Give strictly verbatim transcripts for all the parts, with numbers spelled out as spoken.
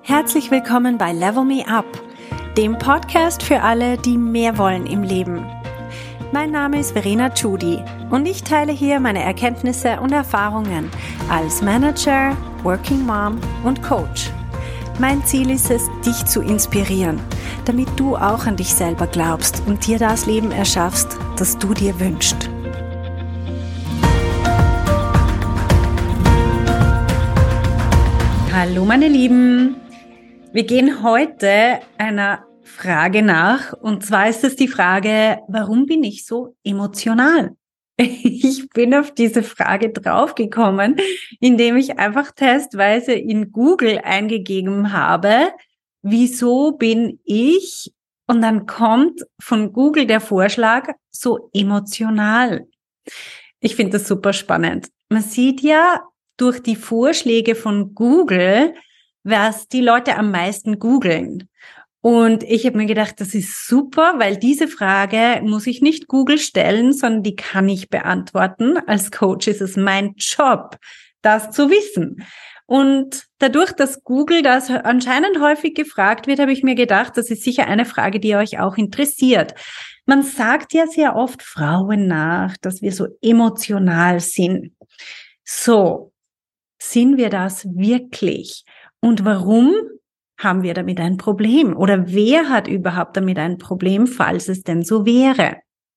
Herzlich willkommen bei Level Me Up, dem Podcast für alle, die mehr wollen im Leben. Mein Name ist Verena Tschudi und ich teile hier meine Erkenntnisse und Erfahrungen als Manager, Working Mom und Coach. Mein Ziel ist es, dich zu inspirieren, damit du auch an dich selber glaubst und dir das Leben erschaffst, das du dir wünschst. Hallo meine Lieben, wir gehen heute einer Frage nach und zwar ist es die Frage, warum bin ich so emotional? Ich bin auf diese Frage draufgekommen, indem ich einfach testweise in Google eingegeben habe, wieso bin ich? Und dann kommt von Google der Vorschlag, so emotional. Ich finde das super spannend. Man sieht ja durch die Vorschläge von Google, was die Leute am meisten googeln. Und ich habe mir gedacht, das ist super, weil diese Frage muss ich nicht Google stellen, sondern die kann ich beantworten. Als Coach ist es mein Job, das zu wissen. Und dadurch, dass Google das anscheinend häufig gefragt wird, habe ich mir gedacht, das ist sicher eine Frage, die euch auch interessiert. Man sagt ja sehr oft Frauen nach, dass wir so emotional sind. So, sind wir das wirklich? Und warum haben wir damit ein Problem? Oder wer hat überhaupt damit ein Problem, falls es denn so wäre?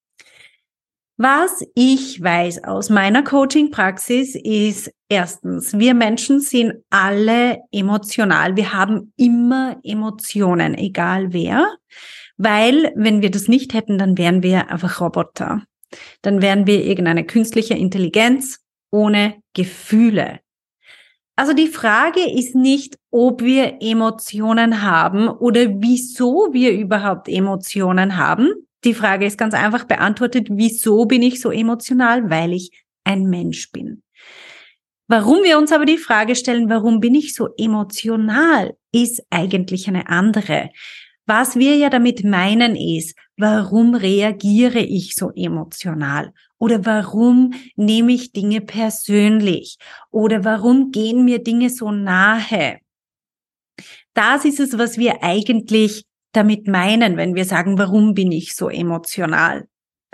Was ich weiß aus meiner Coaching-Praxis ist erstens, wir Menschen sind alle emotional. Wir haben immer Emotionen, egal wer. Weil, wenn wir das nicht hätten, dann wären wir einfach Roboter. Dann wären wir irgendeine künstliche Intelligenz ohne Gefühle. Also die Frage ist nicht, ob wir Emotionen haben oder wieso wir überhaupt Emotionen haben. Die Frage ist ganz einfach beantwortet, wieso bin ich so emotional? Weil ich ein Mensch bin. Warum wir uns aber die Frage stellen, warum bin ich so emotional, ist eigentlich eine andere. Was wir ja damit meinen ist, warum reagiere ich so emotional? Oder warum nehme ich Dinge persönlich? Oder warum gehen mir Dinge so nahe? Das ist es, was wir eigentlich damit meinen, wenn wir sagen, warum bin ich so emotional?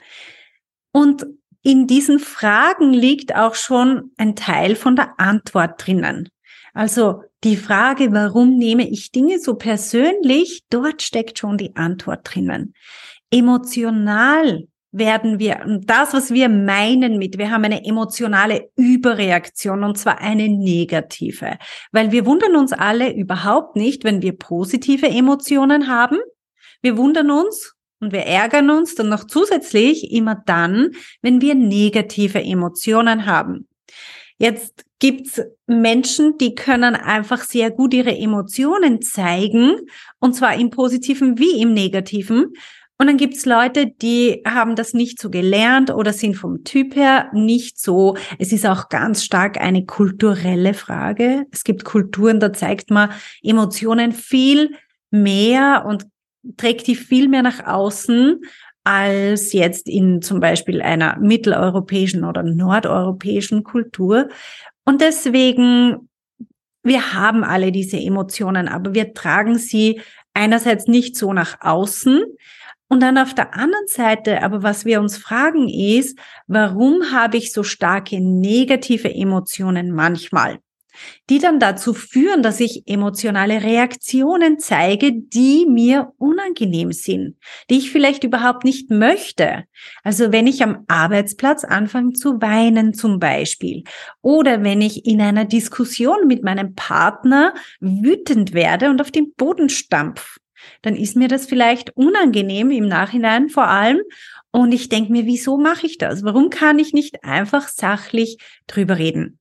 Und in diesen Fragen liegt auch schon ein Teil von der Antwort drinnen. Also die Frage, warum nehme ich Dinge so persönlich, dort steckt schon die Antwort drinnen. Emotional werden wir, und das, was wir meinen mit, wir haben eine emotionale Überreaktion und zwar eine negative, weil wir wundern uns alle überhaupt nicht, wenn wir positive Emotionen haben. Wir wundern uns und wir ärgern uns dann noch zusätzlich immer dann, wenn wir negative Emotionen haben. Jetzt gibt's Menschen, die können einfach sehr gut ihre Emotionen zeigen, und zwar im Positiven wie im Negativen. Und dann gibt's Leute, die haben das nicht so gelernt oder sind vom Typ her nicht so. Es ist auch ganz stark eine kulturelle Frage. Es gibt Kulturen, da zeigt man Emotionen viel mehr und trägt die viel mehr nach außen als jetzt in zum Beispiel einer mitteleuropäischen oder nordeuropäischen Kultur. Und deswegen, wir haben alle diese Emotionen, aber wir tragen sie einerseits nicht so nach außen. Und dann auf der anderen Seite, aber was wir uns fragen ist, warum habe ich so starke negative Emotionen manchmal, die dann dazu führen, dass ich emotionale Reaktionen zeige, die mir unangenehm sind, die ich vielleicht überhaupt nicht möchte. Also wenn ich am Arbeitsplatz anfange zu weinen zum Beispiel oder wenn ich in einer Diskussion mit meinem Partner wütend werde und auf den Boden stampfe, dann ist mir das vielleicht unangenehm im Nachhinein vor allem. Und ich denke mir, wieso mache ich das? Warum kann ich nicht einfach sachlich drüber reden?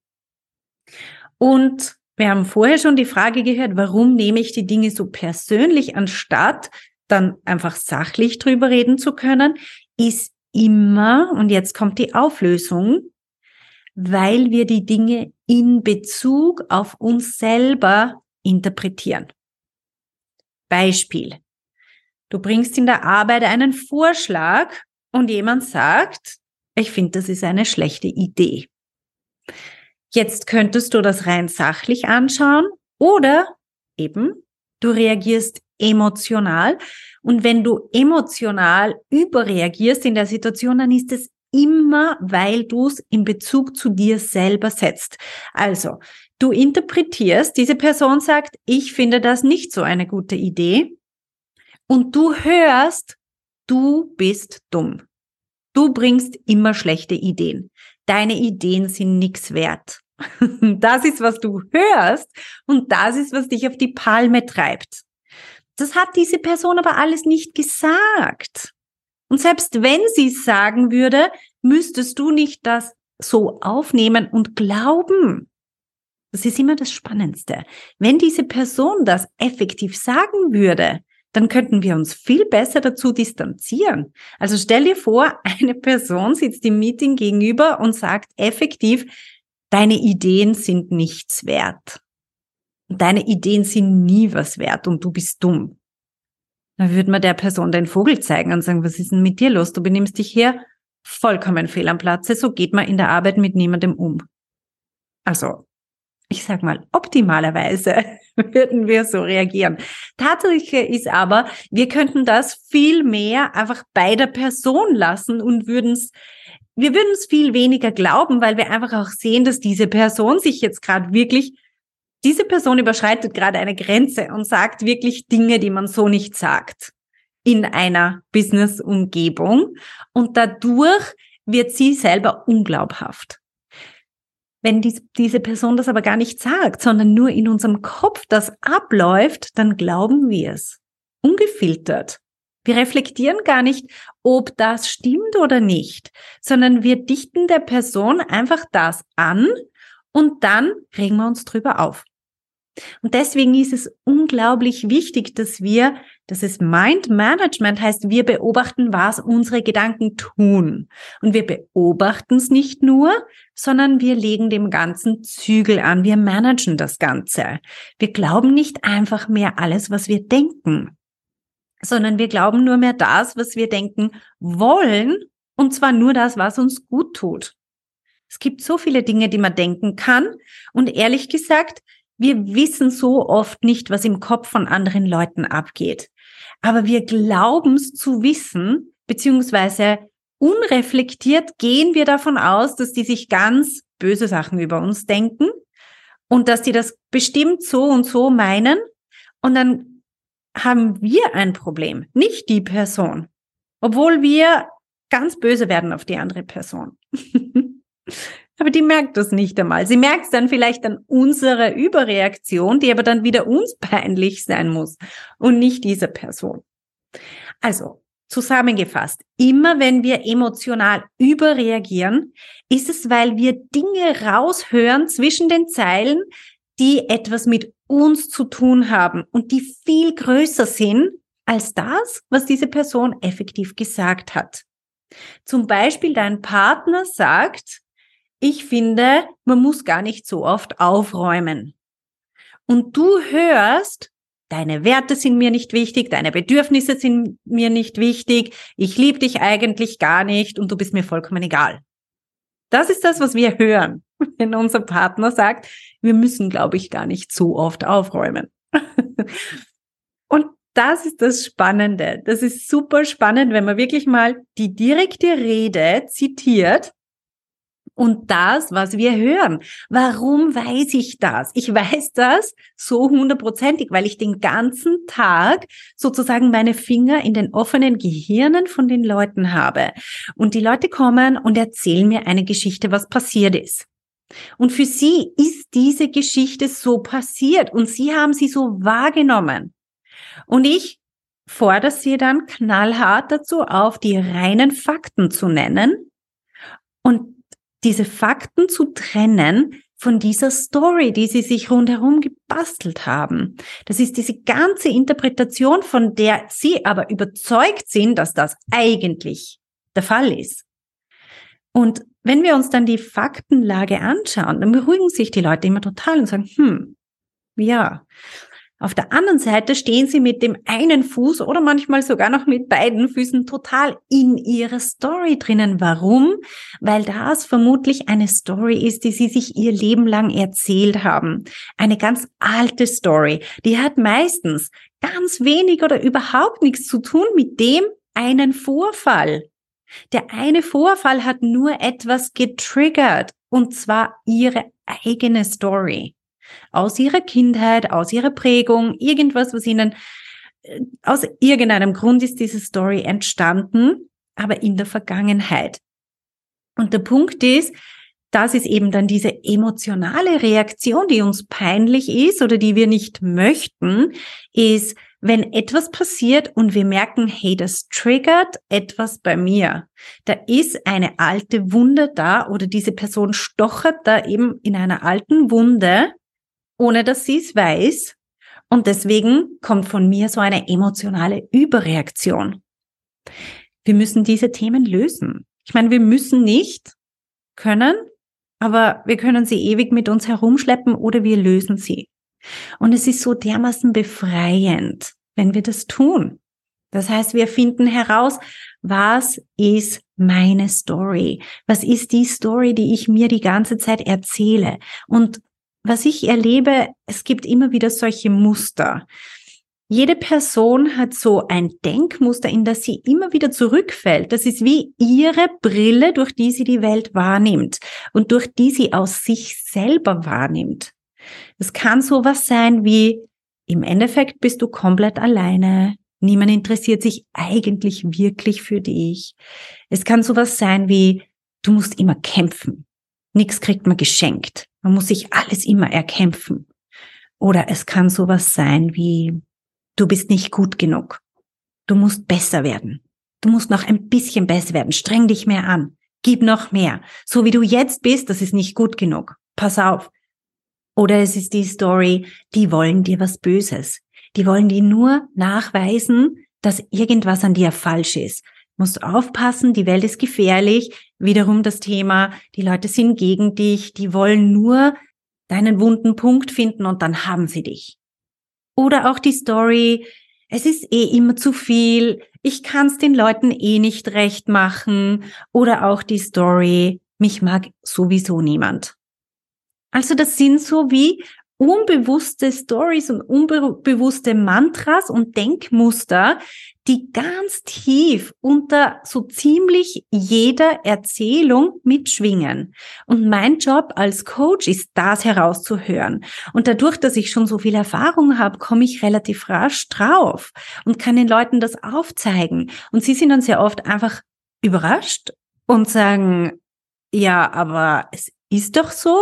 Und wir haben vorher schon die Frage gehört, warum nehme ich die Dinge so persönlich, anstatt dann einfach sachlich drüber reden zu können, ist immer, und jetzt kommt die Auflösung, weil wir die Dinge in Bezug auf uns selber interpretieren. Beispiel. Du bringst in der Arbeit einen Vorschlag und jemand sagt, ich finde, das ist eine schlechte Idee. Jetzt könntest du das rein sachlich anschauen oder eben Du reagierst emotional. Und wenn du emotional überreagierst in der Situation, dann ist es immer, weil du es in Bezug zu dir selber setzt. Also, du interpretierst, diese Person sagt, ich finde das nicht so eine gute Idee. Und du hörst, du bist dumm. Du bringst immer schlechte Ideen. Deine Ideen sind nichts wert. Das ist, was du hörst und das ist, was dich auf die Palme treibt. Das hat diese Person aber alles nicht gesagt. Und selbst wenn sie es sagen würde, müsstest du nicht das so aufnehmen und glauben. Das ist immer das Spannendste. Wenn diese Person das effektiv sagen würde, dann könnten wir uns viel besser dazu distanzieren. Also stell dir vor, eine Person sitzt im Meeting gegenüber und sagt effektiv, deine Ideen sind nichts wert. Deine Ideen sind nie was wert und du bist dumm. Dann würde man der Person den Vogel zeigen und sagen, was ist denn mit dir los? Du benimmst dich hier vollkommen fehl am Platze. So geht man in der Arbeit mit niemandem um. Also, ich sag mal, optimalerweise würden wir so reagieren. Tatsache ist aber, wir könnten das viel mehr einfach bei der Person lassen und würden es, wir würden es viel weniger glauben, weil wir einfach auch sehen, dass diese Person sich jetzt gerade wirklich, diese Person überschreitet gerade eine Grenze und sagt wirklich Dinge, die man so nicht sagt in einer Business-Umgebung und dadurch wird sie selber unglaubhaft. Wenn dies, diese Person das aber gar nicht sagt, sondern nur in unserem Kopf das abläuft, dann glauben wir es. Ungefiltert. Wir reflektieren gar nicht, ob das stimmt oder nicht, sondern wir dichten der Person einfach das an und dann regen wir uns drüber auf. Und deswegen ist es unglaublich wichtig, dass wir, dass es Mind Management heißt, wir beobachten, was unsere Gedanken tun. Und wir beobachten es nicht nur, sondern wir legen dem Ganzen Zügel an. Wir managen das Ganze. Wir glauben nicht einfach mehr alles, was wir denken, sondern wir glauben nur mehr das, was wir denken wollen, und zwar nur das, was uns gut tut. Es gibt so viele Dinge, die man denken kann, und ehrlich gesagt, wir wissen so oft nicht, was im Kopf von anderen Leuten abgeht. Aber wir glauben es zu wissen, beziehungsweise unreflektiert gehen wir davon aus, dass die sich ganz böse Sachen über uns denken und dass die das bestimmt so und so meinen. Und dann haben wir ein Problem, nicht die Person, obwohl wir ganz böse werden auf die andere Person. Aber die merkt das nicht einmal. Sie merkt es dann vielleicht an unserer Überreaktion, die aber dann wieder uns peinlich sein muss und nicht dieser Person. Also, zusammengefasst, immer wenn wir emotional überreagieren, ist es, weil wir Dinge raushören zwischen den Zeilen, die etwas mit uns zu tun haben und die viel größer sind als das, was diese Person effektiv gesagt hat. Zum Beispiel dein Partner sagt, ich finde, man muss gar nicht so oft aufräumen. Und du hörst, deine Werte sind mir nicht wichtig, deine Bedürfnisse sind mir nicht wichtig, ich liebe dich eigentlich gar nicht und du bist mir vollkommen egal. Das ist das, was wir hören, wenn unser Partner sagt, wir müssen, glaube ich, gar nicht so oft aufräumen. Und das ist das Spannende. Das ist super spannend, wenn man wirklich mal die direkte Rede zitiert. Und das, was wir hören. Warum weiß ich das? Ich weiß das so hundertprozentig, weil ich den ganzen Tag sozusagen meine Finger in den offenen Gehirnen von den Leuten habe. Und die Leute kommen und erzählen mir eine Geschichte, was passiert ist. Und für sie ist diese Geschichte so passiert und sie haben sie so wahrgenommen. Und ich fordere sie dann knallhart dazu auf, die reinen Fakten zu nennen und diese Fakten zu trennen von dieser Story, die sie sich rundherum gebastelt haben. Das ist diese ganze Interpretation, von der sie aber überzeugt sind, dass das eigentlich der Fall ist. Und wenn wir uns dann die Faktenlage anschauen, dann beruhigen sich die Leute immer total und sagen, hm, ja, Auf der anderen Seite stehen sie mit dem einen Fuß oder manchmal sogar noch mit beiden Füßen total in ihrer Story drinnen. Warum? Weil das vermutlich eine Story ist, die sie sich ihr Leben lang erzählt haben. Eine ganz alte Story. Die hat meistens ganz wenig oder überhaupt nichts zu tun mit dem einen Vorfall. Der eine Vorfall hat nur etwas getriggert, und zwar ihre eigene Story. Aus ihrer Kindheit, aus ihrer Prägung, irgendwas, was ihnen, aus irgendeinem Grund ist diese Story entstanden, aber in der Vergangenheit. Und der Punkt ist, das ist eben dann diese emotionale Reaktion, die uns peinlich ist oder die wir nicht möchten, ist, wenn etwas passiert und wir merken, hey, das triggert etwas bei mir. Da ist eine alte Wunde da oder diese Person stochert da eben in einer alten Wunde, ohne dass sie es weiß. Und deswegen kommt von mir so eine emotionale Überreaktion. Wir müssen diese Themen lösen. Ich meine, wir müssen nicht, können, aber wir können sie ewig mit uns herumschleppen oder wir lösen sie. Und es ist so dermaßen befreiend, wenn wir das tun. Das heißt, wir finden heraus, was ist meine Story? Was ist die Story, die ich mir die ganze Zeit erzähle? Und was ich erlebe, es gibt immer wieder solche Muster. Jede Person hat so ein Denkmuster, in das sie immer wieder zurückfällt. Das ist wie ihre Brille, durch die sie die Welt wahrnimmt und durch die sie aus sich selber wahrnimmt. Es kann sowas sein wie, im Endeffekt bist du komplett alleine. Niemand interessiert sich eigentlich wirklich für dich. Es kann sowas sein wie, du musst immer kämpfen. Nichts kriegt man geschenkt. Man muss sich alles immer erkämpfen. Oder es kann sowas sein wie, du bist nicht gut genug. Du musst besser werden. Du musst noch ein bisschen besser werden. Streng dich mehr an. Gib noch mehr. So wie du jetzt bist, das ist nicht gut genug. Pass auf. Oder es ist die Story, die wollen dir was Böses. Die wollen dir nur nachweisen, dass irgendwas an dir falsch ist. Du musst aufpassen, die Welt ist gefährlich. Wiederum das Thema, die Leute sind gegen dich, die wollen nur deinen wunden Punkt finden und dann haben sie dich. Oder auch die Story, es ist eh immer zu viel, ich kann es den Leuten eh nicht recht machen. Oder auch die Story, mich mag sowieso niemand. Also das sind so wie unbewusste Stories und unbewusste Mantras und Denkmuster, die ganz tief unter so ziemlich jeder Erzählung mitschwingen. Und mein Job als Coach ist, das herauszuhören. Und dadurch, dass ich schon so viel Erfahrung habe, komme ich relativ rasch drauf und kann den Leuten das aufzeigen. Und sie sind dann sehr oft einfach überrascht und sagen, ja, aber es ist doch so.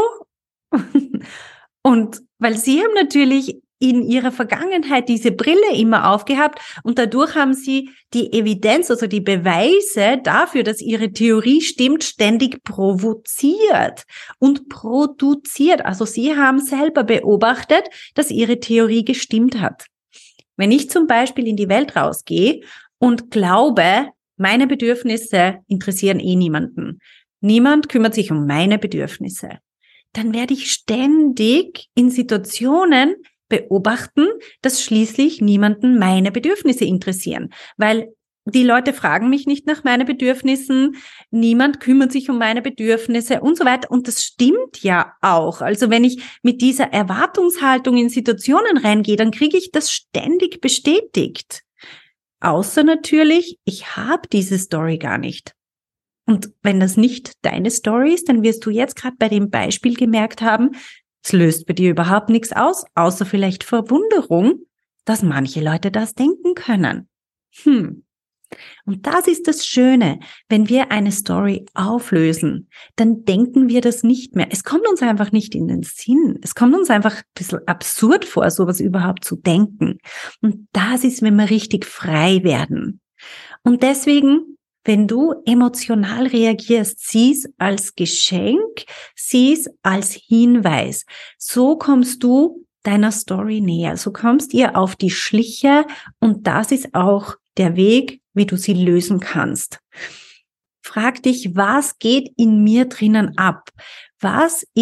Und weil sie haben natürlich in ihrer Vergangenheit diese Brille immer aufgehabt und dadurch haben sie die Evidenz, also die Beweise dafür, dass ihre Theorie stimmt, ständig provoziert und produziert. Also sie haben selber beobachtet, dass ihre Theorie gestimmt hat. Wenn ich zum Beispiel in die Welt rausgehe und glaube, meine Bedürfnisse interessieren eh niemanden, niemand kümmert sich um meine Bedürfnisse, dann werde ich ständig in Situationen beobachten, dass schließlich niemanden meine Bedürfnisse interessieren. Weil die Leute fragen mich nicht nach meinen Bedürfnissen, niemand kümmert sich um meine Bedürfnisse und so weiter. Und das stimmt ja auch. Also wenn ich mit dieser Erwartungshaltung in Situationen reingehe, dann kriege ich das ständig bestätigt. Außer natürlich, ich habe diese Story gar nicht. Und wenn das nicht deine Story ist, dann wirst du jetzt gerade bei dem Beispiel gemerkt haben, es löst bei dir überhaupt nichts aus, außer vielleicht Verwunderung, dass manche Leute das denken können. Hm. Und das ist das Schöne, wenn wir eine Story auflösen, dann denken wir das nicht mehr. Es kommt uns einfach nicht in den Sinn. Es kommt uns einfach ein bisschen absurd vor, sowas überhaupt zu denken. Und das ist, wenn wir richtig frei werden. Und deswegen, wenn du emotional reagierst, sieh's als Geschenk, sieh's als Hinweis. So kommst du deiner Story näher. So kommst ihr auf die Schliche und das ist auch der Weg, wie du sie lösen kannst. Frag dich, was geht in mir drinnen ab? Was ist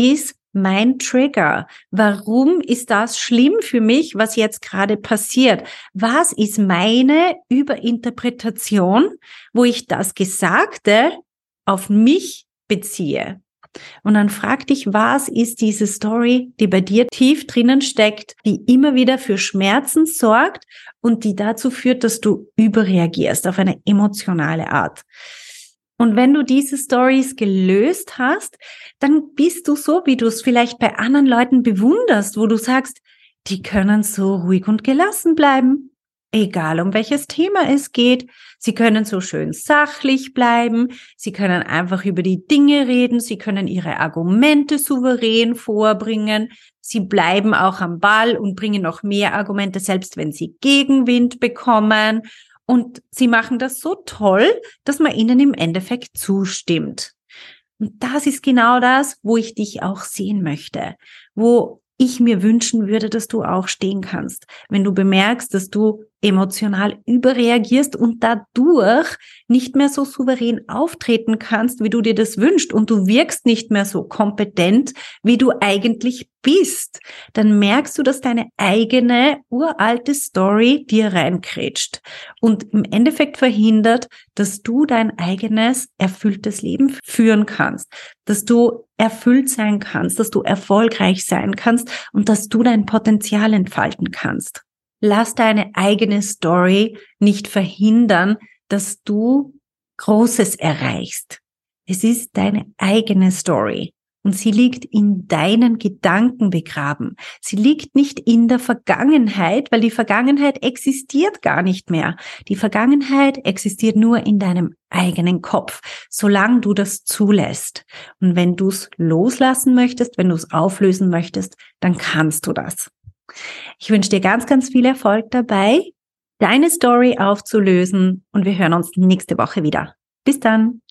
mein Trigger? Warum ist das schlimm für mich, was jetzt gerade passiert? Was ist meine Überinterpretation, wo ich das Gesagte auf mich beziehe? Und dann frag dich, was ist diese Story, die bei dir tief drinnen steckt, die immer wieder für Schmerzen sorgt und die dazu führt, dass du überreagierst auf eine emotionale Art. Und wenn du diese Stories gelöst hast, dann bist du so, wie du es vielleicht bei anderen Leuten bewunderst, wo du sagst, die können so ruhig und gelassen bleiben, egal um welches Thema es geht. Sie können so schön sachlich bleiben, sie können einfach über die Dinge reden, sie können ihre Argumente souverän vorbringen, sie bleiben auch am Ball und bringen noch mehr Argumente, selbst wenn sie Gegenwind bekommen. Und sie machen das so toll, dass man ihnen im Endeffekt zustimmt. Und das ist genau das, wo ich dich auch sehen möchte, wo ich mir wünschen würde, dass du auch stehen kannst, wenn du bemerkst, dass du emotional überreagierst und dadurch nicht mehr so souverän auftreten kannst, wie du dir das wünschst und du wirkst nicht mehr so kompetent, wie du eigentlich bist, dann merkst du, dass deine eigene uralte Story dir reinkrätscht und im Endeffekt verhindert, dass du dein eigenes erfülltes Leben führen kannst, dass du erfüllt sein kannst, dass du erfolgreich sein kannst und dass du dein Potenzial entfalten kannst. Lass deine eigene Story nicht verhindern, dass du Großes erreichst. Es ist deine eigene Story und sie liegt in deinen Gedanken begraben. Sie liegt nicht in der Vergangenheit, weil die Vergangenheit existiert gar nicht mehr. Die Vergangenheit existiert nur in deinem eigenen Kopf, solange du das zulässt. Und wenn du es loslassen möchtest, wenn du es auflösen möchtest, dann kannst du das. Ich wünsche dir ganz, ganz viel Erfolg dabei, deine Story aufzulösen und wir hören uns nächste Woche wieder. Bis dann!